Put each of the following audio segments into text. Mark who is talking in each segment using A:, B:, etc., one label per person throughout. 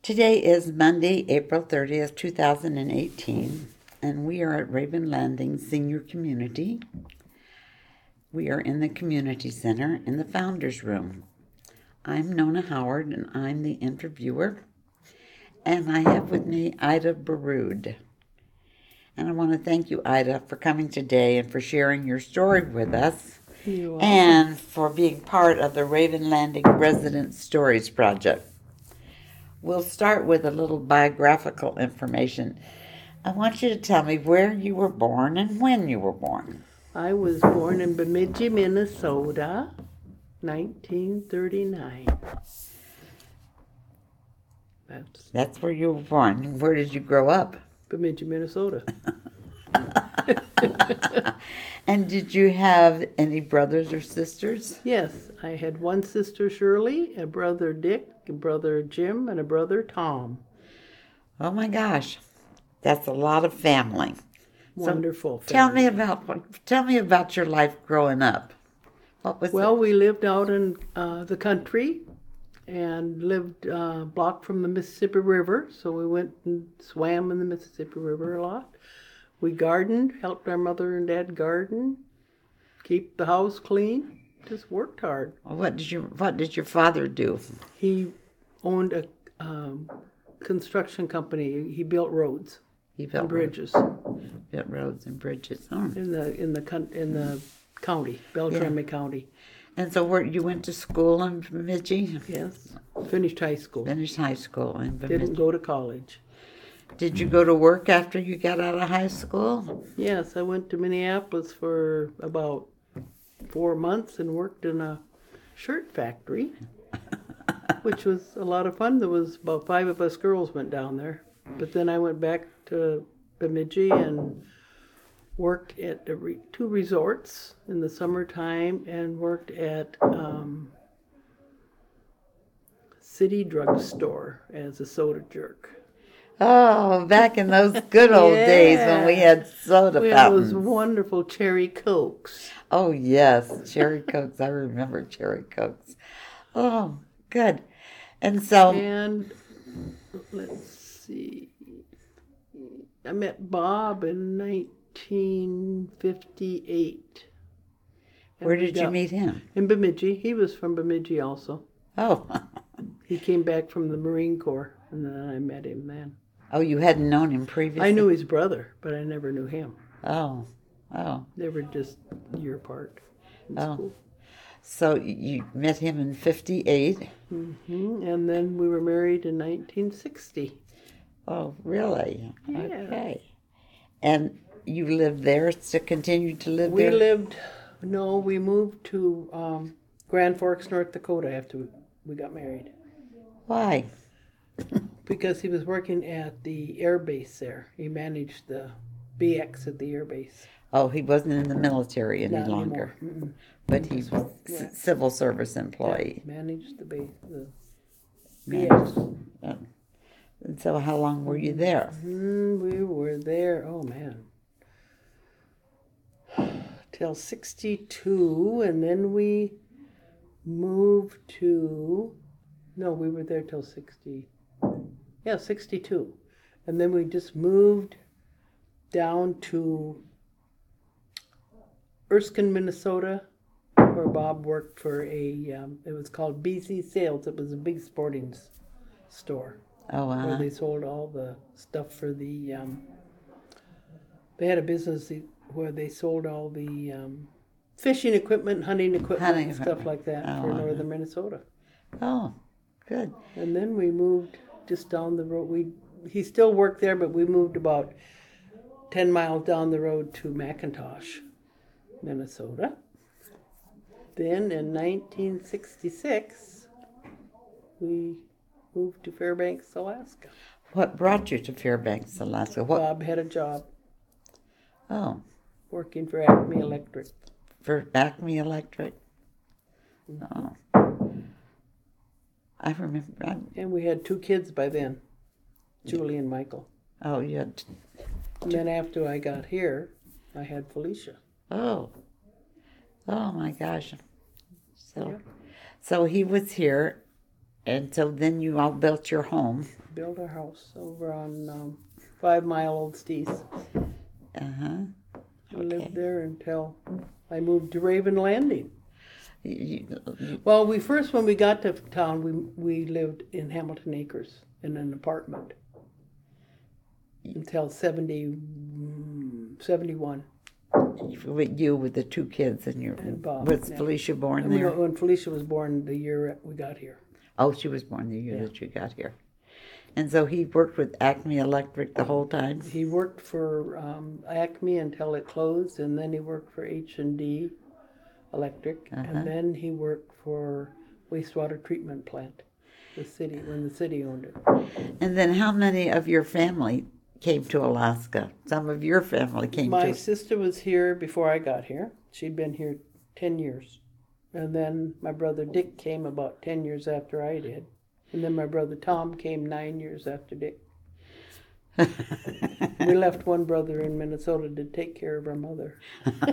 A: Today is Monday, April 30th, 2018, and we are at Raven Landing Senior Community. We are in the Community Center in the Founders Room. I'm Nona Howard, and I'm the interviewer, and I have with me Ida Baroud. And I want to thank you, Ida, for coming today and for sharing your story with us, and for being part of the Raven Landing Resident Stories Project. We'll start with a little biographical information. I want you to tell me where you were born and when you were born.
B: I was born in Bemidji, Minnesota, 1939.
A: That's where you were born. Where did you grow up?
B: Bemidji, Minnesota.
A: And did you have any brothers or sisters?
B: Yes, I had one sister, Shirley, a brother, Dick, a brother, Jim, and a brother, Tom.
A: Oh my gosh, that's a lot of family.
B: Wonderful
A: So
B: family.
A: Tell me about your life growing up. What was
B: Well, we lived out in the country and lived a block from the Mississippi River, so we went and swam in the Mississippi River a lot. We gardened, helped our mother and dad garden, keep the house clean, just worked hard.
A: What did your father do?
B: He owned a construction company. He built roads
A: He built
B: and bridges
A: built roads and bridges. Oh.
B: in the county, Beltrami County.
A: And so you went to school in Bemidji?
B: Yes, finished high school.
A: Finished high school in Bemidji.
B: Didn't go to college.
A: Did you go to work after you got out of high school?
B: Yes, I went to Minneapolis for about 4 months and worked in a shirt factory, which was a lot of fun. There was about 5 of us girls went down there. But then I went back to Bemidji and worked at 2 resorts in the summertime and worked at City Drug Store as a soda jerk.
A: Oh, back in those good old days when we had soda
B: We had
A: fountains.
B: those wonderful cherry Cokes.
A: Oh, yes, cherry Cokes. I remember cherry Cokes. Oh, good. And so...
B: And let's see, I met Bob in 1958.
A: Where did you meet him?
B: In Bemidji. He was from Bemidji also.
A: Oh.
B: He came back from the Marine Corps, and then I met him then.
A: Oh, you hadn't known him previously?
B: I knew his brother, but I never knew him.
A: Oh.
B: They were just a year apart in school.
A: So you met him in 58?
B: Mm-hmm. And then we were married in 1960.
A: Oh, really?
B: Yeah.
A: Okay. And you lived there, to continue to live there?
B: We moved to Grand Forks, North Dakota after we got married.
A: Why?
B: Because he was working at the air base there. He managed the BX at the air base.
A: Oh, he wasn't in the military any
B: Not
A: longer.
B: anymore.
A: But he was civil service employee.
B: Yeah, managed the base, the
A: Managed.
B: BX.
A: And so how long were you there?
B: We were there, till 62, and then we moved to... No, we were there till 62. And then we just moved down to Erskine, Minnesota, where Bob worked for it was called BC Sales. It was a big sporting store.
A: Oh,
B: Where they sold all the stuff for the, they had a business where they sold all the fishing equipment, hunting equipment, and stuff like that for northern Minnesota.
A: Oh, good.
B: And then we moved just down the road. He still worked there, but we moved about 10 miles down the road to McIntosh, Minnesota. Then in 1966, we moved to Fairbanks, Alaska.
A: What brought you to Fairbanks, Alaska?
B: Bob had a job.
A: Oh.
B: Working for Acme Electric.
A: For Acme Electric? Oh. I remember.
B: And we had 2 kids by then, Julie and Michael.
A: Oh, you had...
B: And then after I got here, I had Felicia.
A: Oh. Oh, my gosh. So he was here, And so then you all built your home.
B: Built our house over on 5 Mile Old Stees.
A: Uh-huh.
B: I lived there until I moved to Raven Landing.
A: You-
B: Well, when we got to town, we lived in Hamilton Acres in an apartment until 71.
A: you with the 2 kids and
B: And Bob,
A: was
B: yeah.
A: Felicia born
B: And
A: there?
B: when Felicia was born, the year we got here.
A: Oh, she was born the year that you got here. And so he worked with Acme Electric the whole time?
B: He worked for Acme until it closed, and then he worked for H&D Electric, and then he worked for wastewater treatment plant, when the city owned it.
A: And then how many of your family came to Alaska? Some of your family came
B: My
A: to...
B: sister was here before I got here. She'd been here 10 years. And then my brother Dick came about 10 years after I did. And then my brother Tom came 9 years after Dick. We left one brother in Minnesota to take care of our mother.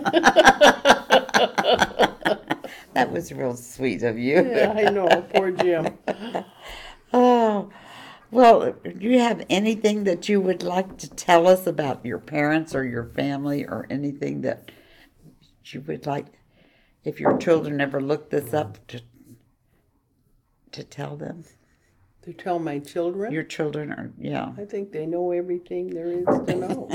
A: That was real sweet of you.
B: Yeah, I know. Poor Jim.
A: Oh, well, do you have anything that you would like to tell us about your parents or your family or anything that you would like, if your children ever look this up, to tell them?
B: To tell my children?
A: Your children are, yeah.
B: I think they know everything there is to know.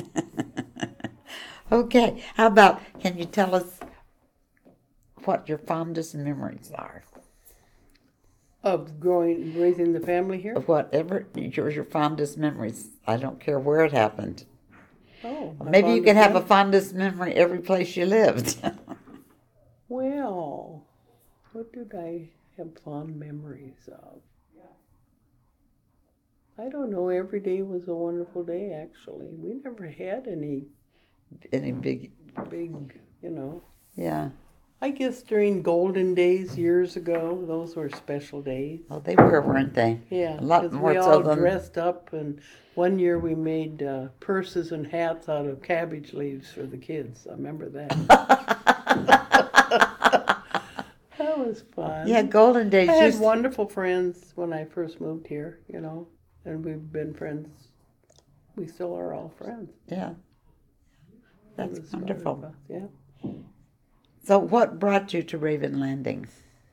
A: Okay, how about, can you tell us what your fondest memories are?
B: Of raising the family here?
A: Of whatever your fondest memories. I don't care where it happened.
B: Oh, my
A: Maybe you could have a
B: fondest
A: fondest memory every place you lived.
B: Well, what did I have fond memories of? I don't know. Every day was a wonderful day, actually. We never had any
A: big, yeah.
B: I guess during golden days years ago, those were special days.
A: Oh, they were, weren't they?
B: Yeah,
A: a lot
B: because
A: more
B: we
A: so
B: all
A: than
B: dressed up, and one year we made purses and hats out of cabbage leaves for the kids. I remember that. That was fun.
A: Yeah, golden days.
B: I had wonderful friends when I first moved here, and we've been friends. We still are all friends.
A: Yeah, that's
B: It was
A: wonderful.
B: Yeah.
A: So, what brought you to Raven Landing?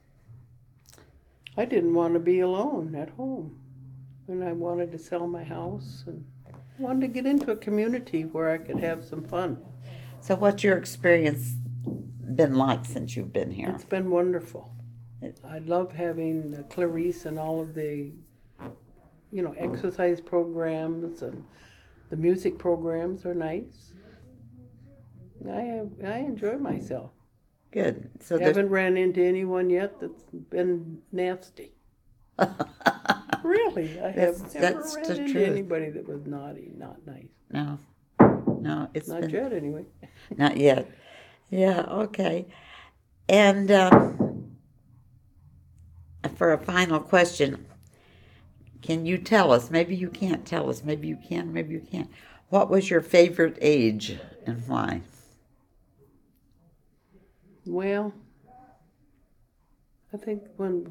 B: I didn't want to be alone at home, and I wanted to sell my house and wanted to get into a community where I could have some fun.
A: So, what's your experience been like since you've been here?
B: It's been wonderful. I love having Clarice and all of the, exercise programs, and the music programs are nice. I enjoy myself.
A: Good. So,
B: Haven't ran into anyone yet that's been nasty. Really, I have never
A: that's
B: ran
A: the
B: into
A: truth.
B: anybody that was naughty, not nice.
A: No, it's
B: Not yet, anyway.
A: Not yet. Yeah, okay. And for a final question, can you tell us, maybe you can't tell us, maybe you can, maybe you can't, what was your favorite age and why?
B: Well, I think when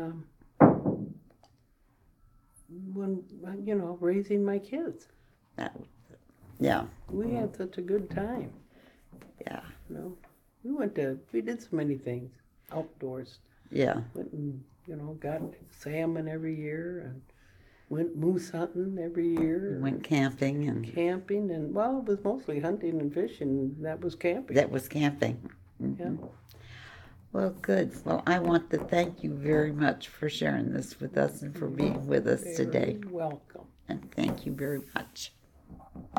B: raising my kids,
A: Yeah,
B: we had such a good time.
A: yeah,
B: We did so many things outdoors.
A: yeah.
B: Went and got salmon every year, and went moose hunting every year.
A: Went camping and
B: Camping, and it was mostly hunting and fishing. That was camping.
A: that was camping.
B: Yeah.
A: Well, good. Well, I want to thank you very much for sharing this with us and for being with us today.
B: Very welcome.
A: And thank you very much.